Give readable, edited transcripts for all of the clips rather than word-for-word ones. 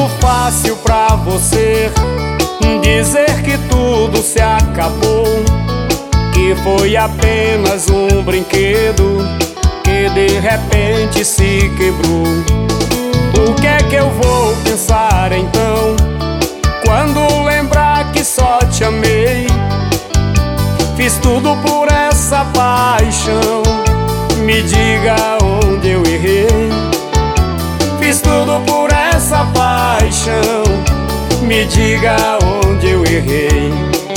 fácil pra você dizer que tudo se acabou, que foi apenas um brinquedo que de repente se quebrou. O que é que eu vou pensar então quando lembrar que só te amei? Fiz tudo por essa paixão, me diga onde eu errei. Fiz tudo por essa paixão, me diga onde eu errei.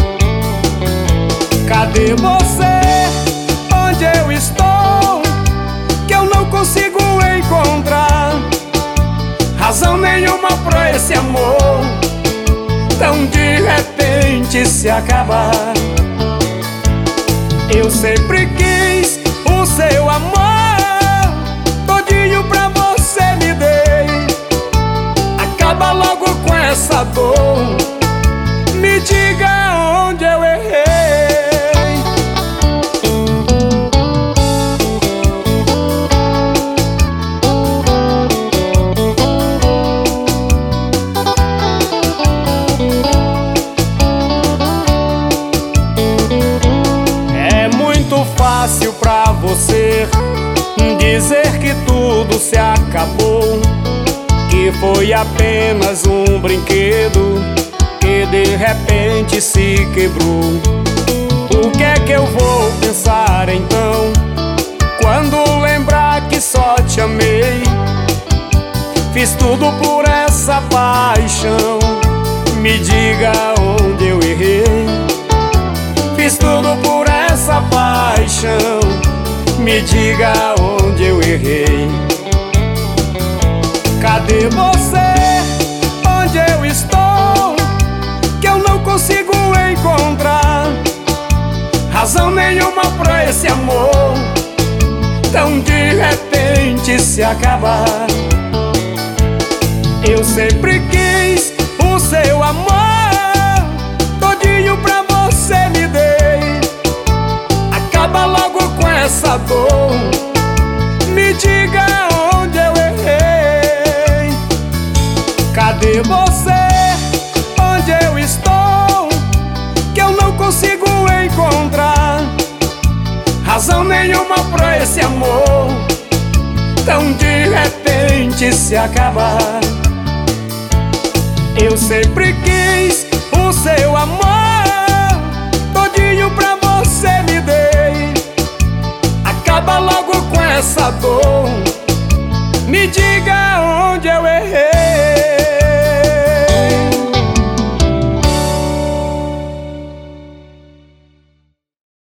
Cadê você? Onde eu estou? Que eu não consigo encontrar razão nenhuma pra esse amor tão de repente se acabar. Eu sempre quis o seu amor, todinho pra você me dei. Acaba logo com essa dor, me diga onde eu errei. Fácil pra você dizer que tudo se acabou, que foi apenas um brinquedo que de repente se quebrou. O que é que eu vou pensar então quando lembrar que só te amei? Fiz tudo por essa paixão, me diga onde eu errei. Fiz tudo por essa paixão, me diga onde eu errei. Cadê você? Onde eu estou? Que eu não consigo encontrar razão nenhuma pra esse amor tão de repente se acabar. Eu sempre quis o seu amor, todinho pra você me dei. Acaba logo com essa dor, me diga onde eu errei. Cadê você? Onde eu estou? Que eu não consigo encontrar razão nenhuma pra esse amor tão de repente se acabar. Eu sempre quis o seu amor, todinho pra você me dei. Acaba logo com essa dor, me diga onde eu errei.